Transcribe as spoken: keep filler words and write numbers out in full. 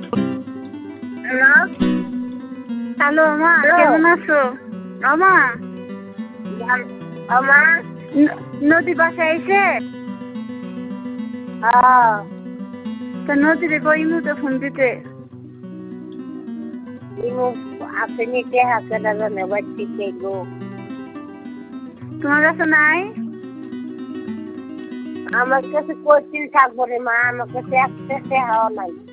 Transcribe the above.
hello hello মা কেমন আছো আমা আমা নদী বাসায় এসে হ্যাঁ তো নদীরে কইমু তো ফোন দিতে ইমু আপনি কে হাতে দাদা বাচ্চি কেলো তোমার কাছে নাই আমার কাছে কোচিং থাকবো রে মা আমার কাছে একটা হাওয়া নাই